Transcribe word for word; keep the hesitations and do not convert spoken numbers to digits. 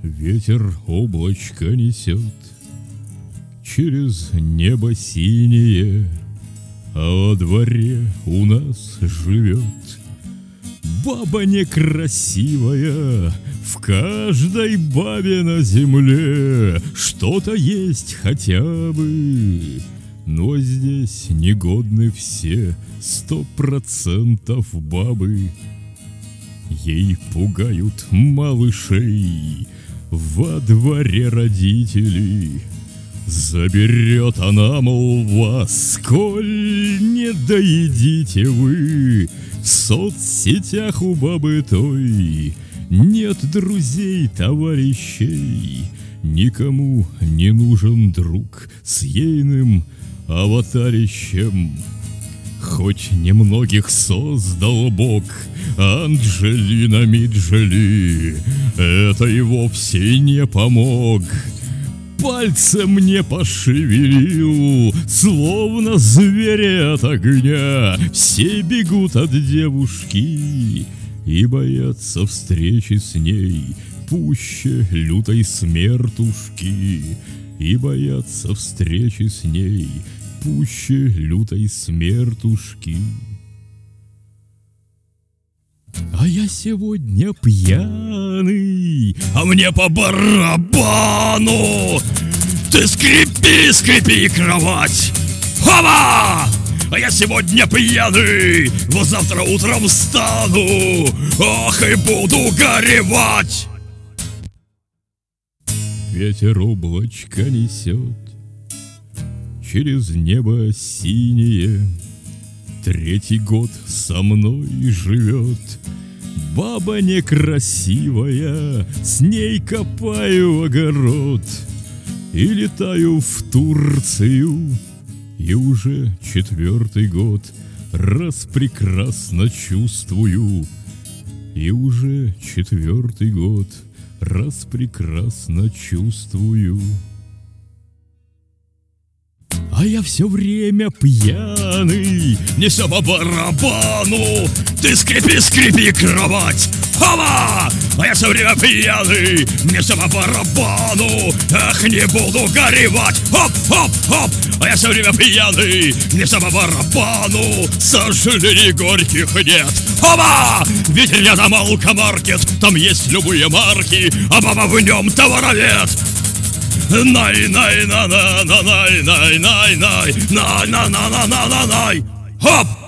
Ветер облачко несет через небо синее, а во дворе у нас живет баба некрасивая. В каждой бабе на земле что-то есть хотя бы, но здесь негодны все сто процентов бабы. Ей пугают малышей во дворе родителей. Заберет она, мол, вас, коль не доедите вы. В соцсетях у бабы той нет друзей, товарищей. Никому не нужен друг с ейным аватарищем. Хоть немногих создал Бог, Анджелина Миджоли, это и вовсе не помог. Пальцем не пошевелил, словно звери от огня. Все бегут от девушки и боятся встречи с ней пуще лютой смертушки. И боятся встречи с ней пуще лютой смертушки. А я сегодня пьяный, а мне по барабану. Ты скрипи, скрипи, кровать, хава! А я сегодня пьяный, вот завтра утром встану, ох, и буду горевать. Ветер облачко несет через небо синее. Третий год со мной живет баба некрасивая, с ней копаю огород и летаю в Турцию. И уже четвертый год раз прекрасно чувствую. И уже четвертый год раз прекрасно чувствую. А я все время пьяный, мне все по барабану. Ты скрипи, скрипи, кровать, хава! А я все время пьяный, мне все по барабану. Ах, не буду горевать, хоп, хоп, хоп! А я все время пьяный, мне все по барабану. Сожалений горьких нет, хава! Ведь рядом алкомаркет, там есть любые марки, а баба в нем товаровед. Най, най, на, на, на, най, най, най, най, най, на, на, на, на, на, най, хоп!